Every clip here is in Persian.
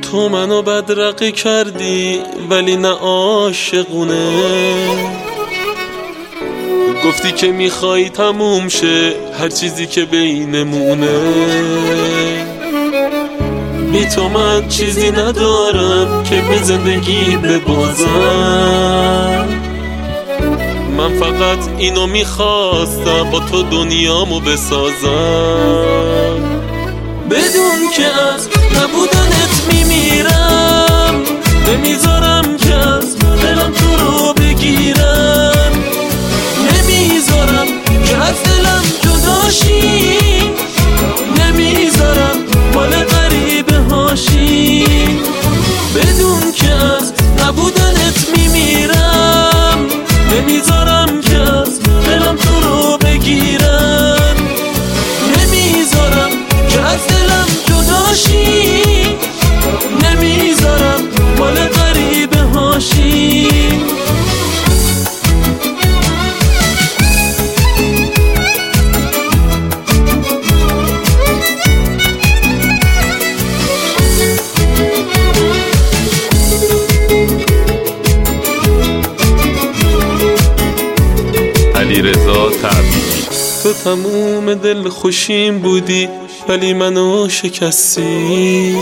تو منو بدرقه کردی ولی نه عاشقونه. گفتی که میخوای تموم شه هر چیزی که بینمونه. بی تو من چیزی ندارم که به زندگی ببازم. من فقط اینو میخواستم با تو دنیامو بسازم. بدون که از نبودنت میمیرم، نمیذارم که از دلم تو رو بگیرم. نمیذارم که از دلم جداشی، نمیذارم مال غریبه هاشی. بدون که از نبودنت میمیرم، نمیذارم که از دلم تو رو بگیرم. نمیذارم که از دلم جداشی، نمیذارم مال غریبه هاشی. علیرضا تعبیری. تو تموم دل خوشیم بودی ولی منو شکستی.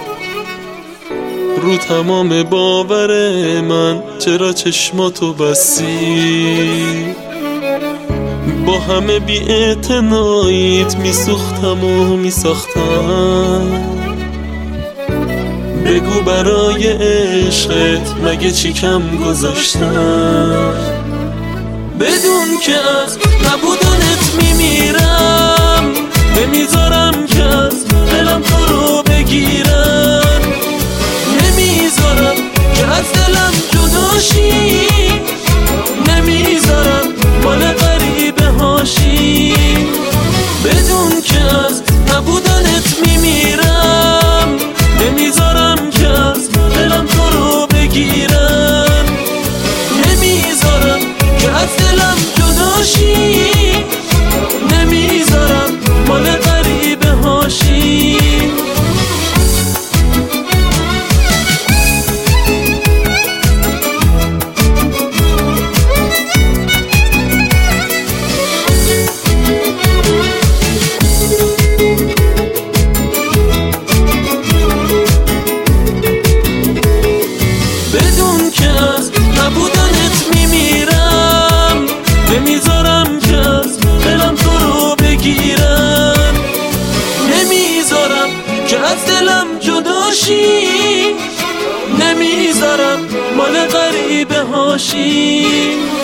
رو تمام باور من چرا چشماتو بستی. با همه بی‌اعتناییت میسوختم و میساختم. بگو برای عشقت مگه چی کم گذاشتم. بدون که از نبودنت میمیرم، نمیذارم که از دلم تو رو بگیرم. نمیذارم که از دلم جداشی، نمیذارم مال غریبه هاشی. بدون که از نبودنت میمیرم، نمیذارم که از دلم تو رو بگیرم. نمیذارم که از دلم جداشی، نمیذارم مال غریبه هاشی. بدون که از نبودنت میمیرم، نمیذارم که از دلم تو رو بگیرم. نمیذارم که از دلم جداشی، نمیذارم مال غریبه هاشی.